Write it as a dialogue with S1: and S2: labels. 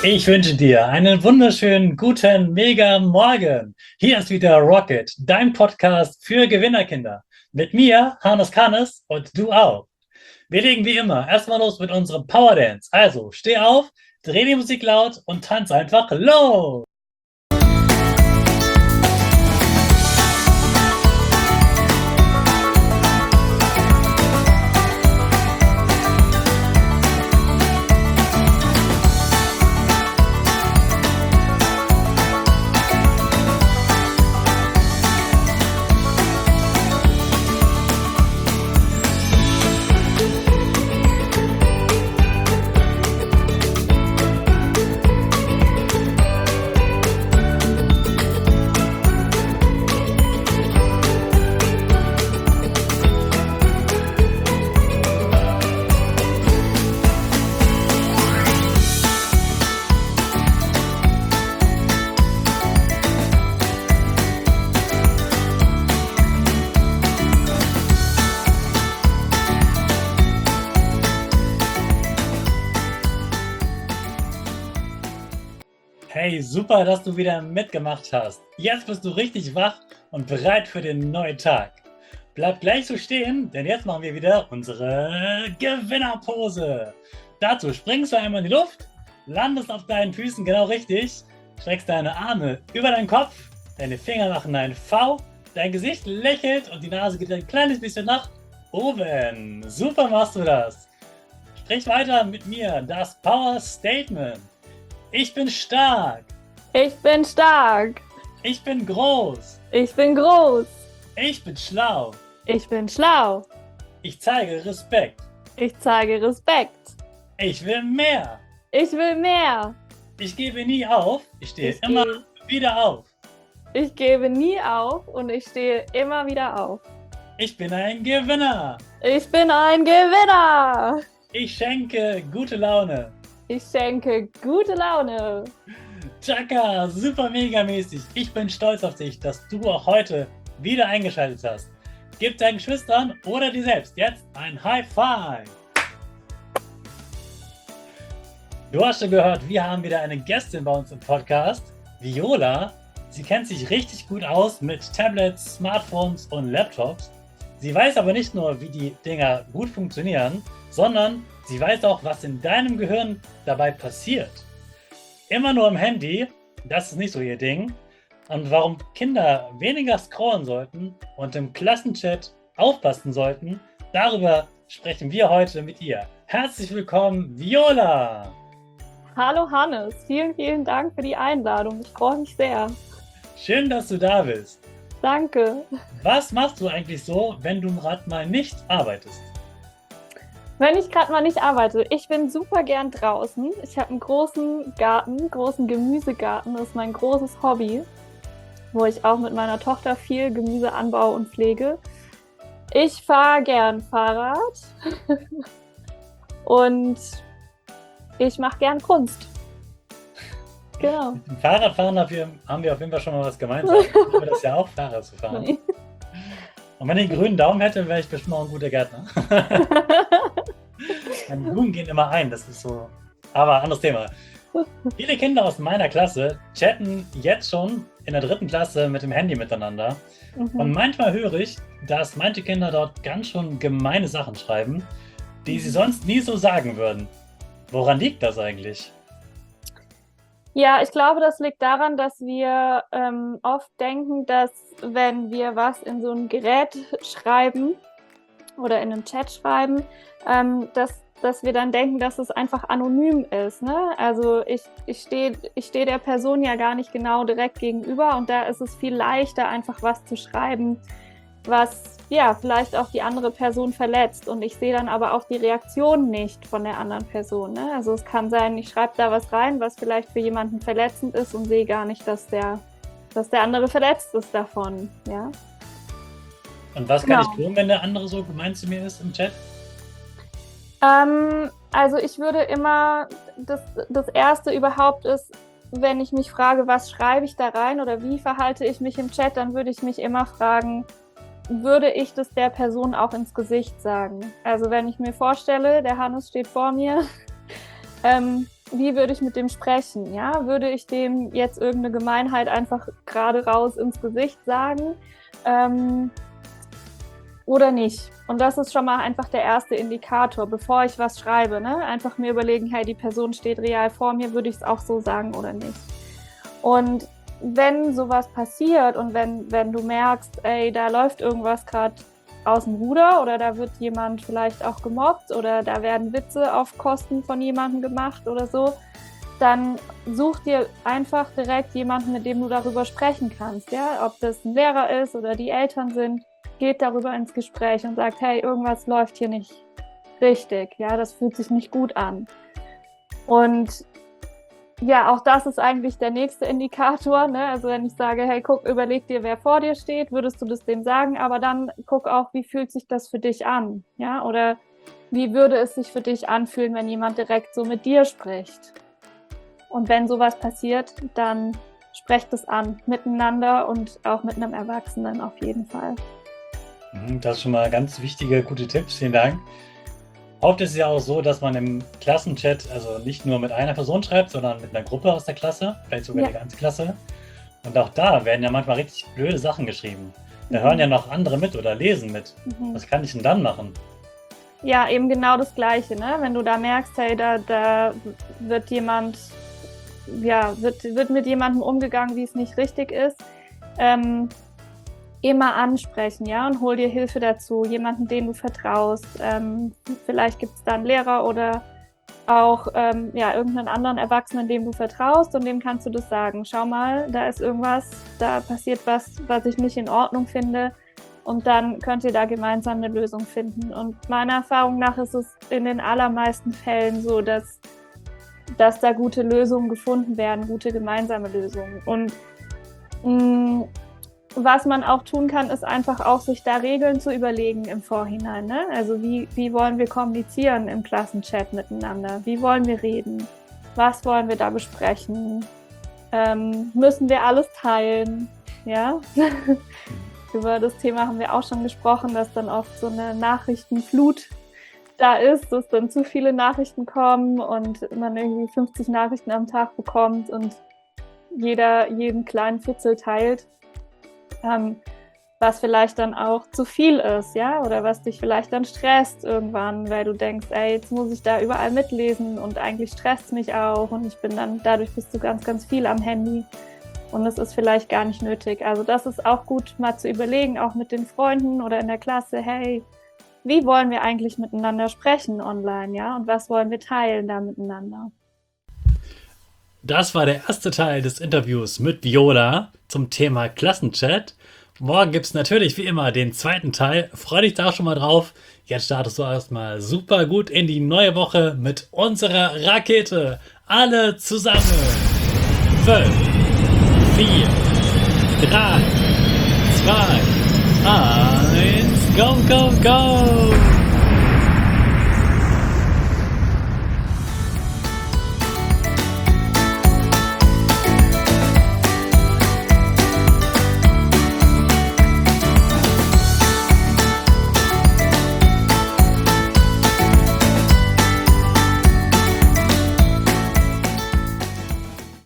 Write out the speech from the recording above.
S1: Ich wünsche dir einen wunderschönen, guten, mega Morgen. Hier ist wieder Rocket, dein Podcast für Gewinnerkinder. Mit mir, Hannes Kannes und du auch. Wir legen wie immer erstmal los mit unserem Power Dance. Also steh auf, dreh die Musik laut und tanz einfach los. Hey, super, dass du wieder mitgemacht hast. Jetzt bist du richtig wach und bereit für den neuen Tag. Bleib gleich so stehen, denn jetzt machen wir wieder unsere Gewinnerpose. Dazu springst du einmal in die Luft, landest auf deinen Füßen genau richtig, streckst deine Arme über deinen Kopf, deine Finger machen ein V, dein Gesicht lächelt und die Nase geht ein kleines bisschen nach oben. Super machst du das. Sprich weiter mit mir, das Power Statement. Ich bin stark.
S2: Ich bin stark.
S1: Ich bin groß.
S2: Ich bin groß.
S1: Ich bin schlau.
S2: Ich bin schlau.
S1: Ich zeige Respekt.
S2: Ich zeige Respekt.
S1: Ich will mehr.
S2: Ich will mehr.
S1: Ich gebe nie auf. Ich stehe immer wieder auf.
S2: Ich gebe nie auf und ich stehe immer wieder auf.
S1: Ich bin ein Gewinner.
S2: Ich bin ein Gewinner.
S1: Ich schenke gute Laune.
S2: Ich schenke gute Laune.
S1: Chaka, super mega mäßig. Ich bin stolz auf dich, dass du auch heute wieder eingeschaltet hast. Gib deinen Geschwistern oder dir selbst jetzt ein High Five. Du hast schon gehört, wir haben wieder eine Gästin bei uns im Podcast, Viola. Sie kennt sich richtig gut aus mit Tablets, Smartphones und Laptops. Sie weiß aber nicht nur, wie die Dinger gut funktionieren, sondern sie weiß auch, was in deinem Gehirn dabei passiert. Immer nur im Handy, das ist nicht so ihr Ding. Und warum Kinder weniger scrollen sollten und im Klassenchat aufpassen sollten, darüber sprechen wir heute mit ihr. Herzlich willkommen, Viola!
S2: Hallo Hannes, vielen, vielen Dank für die Einladung. Ich freue mich sehr.
S1: Schön, dass du da bist.
S2: Danke.
S1: Was machst du eigentlich so, wenn du gerade mal nicht arbeitest?
S2: Wenn ich gerade mal nicht arbeite, ich bin super gern draußen. Ich habe einen großen Garten, großen Gemüsegarten. Das ist mein großes Hobby, wo ich auch mit meiner Tochter viel Gemüse anbaue und pflege. Ich fahre gern Fahrrad und ich mache gern Kunst. Genau.
S1: Mit dem Fahrradfahren haben wir auf jeden Fall schon mal was gemeinsam. Ich liebe das ja auch, Fahrrad zu fahren.
S2: Nee.
S1: Und wenn ich einen grünen Daumen hätte, wäre ich bestimmt auch ein guter Gärtner. Meine Blumen gehen immer ein, das ist so. Aber anderes Thema. Viele Kinder aus meiner Klasse chatten jetzt schon in der 3. Klasse mit dem Handy miteinander. Und manchmal höre ich, dass manche Kinder dort ganz schon gemeine Sachen schreiben, die sie sonst nie so sagen würden. Woran liegt das eigentlich?
S2: Ja, ich glaube, das liegt daran, dass wir oft denken, dass wenn wir was in so ein Gerät schreiben oder in einen Chat schreiben, dass wir dann denken, dass es einfach anonym ist. Ne? Also ich steh der Person ja gar nicht genau direkt gegenüber und da ist es viel leichter, einfach was zu schreiben, was ja vielleicht auch die andere Person verletzt. Und ich sehe dann aber auch die Reaktion nicht von der anderen Person. Ne? Also es kann sein, ich schreibe da was rein, was vielleicht für jemanden verletzend ist und sehe gar nicht, dass der andere verletzt ist davon. Ja?
S1: Und was kann ich tun, wenn der andere so gemein zu mir ist im Chat?
S2: Also ich würde immer, das Erste überhaupt ist, wenn ich mich frage, was schreibe ich da rein oder wie verhalte ich mich im Chat, dann würde ich mich immer fragen, würde ich das der Person auch ins Gesicht sagen? Also wenn ich mir vorstelle, der Hannes steht vor mir, wie würde ich mit dem sprechen? Ja? Würde ich dem jetzt irgendeine Gemeinheit einfach gerade raus ins Gesicht sagen? Oder nicht? Und das ist schon mal einfach der erste Indikator, bevor ich was schreibe. Ne? Einfach mir überlegen, hey, die Person steht real vor mir, würde ich es auch so sagen oder nicht? Und wenn sowas passiert und wenn du merkst, ey, da läuft irgendwas gerade aus dem Ruder oder da wird jemand vielleicht auch gemobbt oder da werden Witze auf Kosten von jemandem gemacht oder so, dann such dir einfach direkt jemanden, mit dem du darüber sprechen kannst. Ja? Ob das ein Lehrer ist oder die Eltern sind, geht darüber ins Gespräch und sagt, hey, irgendwas läuft hier nicht richtig. Ja, das fühlt sich nicht gut an. Und ja, auch das ist eigentlich der nächste Indikator. Ne? Also wenn ich sage, hey, guck, überleg dir, wer vor dir steht, würdest du das dem sagen, aber dann guck auch, wie fühlt sich das für dich an? Ja? Oder wie würde es sich für dich anfühlen, wenn jemand direkt so mit dir spricht? Und wenn sowas passiert, dann sprecht es an, miteinander und auch mit einem Erwachsenen auf jeden Fall.
S1: Das ist schon mal ganz wichtige, gute Tipps. Vielen Dank. Oft ist es ja auch so, dass man im Klassenchat also nicht nur mit einer Person schreibt, sondern mit einer Gruppe aus der Klasse, vielleicht sogar die ganze Klasse. Und auch da werden ja manchmal richtig blöde Sachen geschrieben. Da hören ja noch andere mit oder lesen mit. Was kann ich denn dann machen?
S2: Ja, eben genau das Gleiche. Ne? Wenn du da merkst, hey, da wird jemand, ja, wird mit jemandem umgegangen, wie es nicht richtig ist, immer ansprechen, ja, und hol dir Hilfe dazu, jemanden, den du vertraust. Vielleicht gibt es da einen Lehrer oder auch irgendeinen anderen Erwachsenen, dem du vertraust und dem kannst du das sagen. Schau mal, da ist irgendwas, da passiert was ich nicht in Ordnung finde und dann könnt ihr da gemeinsam eine Lösung finden. Und meiner Erfahrung nach ist es in den allermeisten Fällen so, dass da gute Lösungen gefunden werden, gute gemeinsame Lösungen. Und was man auch tun kann, ist einfach auch sich da Regeln zu überlegen im Vorhinein. Ne? Also wie wollen wir kommunizieren im Klassenchat miteinander? Wie wollen wir reden? Was wollen wir da besprechen? Müssen wir alles teilen? Ja? Über das Thema haben wir auch schon gesprochen, dass dann oft so eine Nachrichtenflut da ist, dass dann zu viele Nachrichten kommen und man irgendwie 50 Nachrichten am Tag bekommt und jeder jeden kleinen Fitzel teilt. Was vielleicht dann auch zu viel ist, ja, oder was dich vielleicht dann stresst irgendwann, weil du denkst, ey, jetzt muss ich da überall mitlesen und eigentlich stresst es mich auch und ich bin dann, dadurch bist du ganz, ganz viel am Handy und es ist vielleicht gar nicht nötig. Also das ist auch gut, mal zu überlegen, auch mit den Freunden oder in der Klasse, hey, wie wollen wir eigentlich miteinander sprechen online, ja, und was wollen wir teilen da miteinander?
S1: Das war der erste Teil des Interviews mit Viola zum Thema Klassenchat. Morgen gibt es natürlich wie immer den zweiten Teil. Freu dich da schon mal drauf. Jetzt startest du erstmal super gut in die neue Woche mit unserer Rakete. Alle zusammen. 5, 4, 3, 2, 1, go, go, go!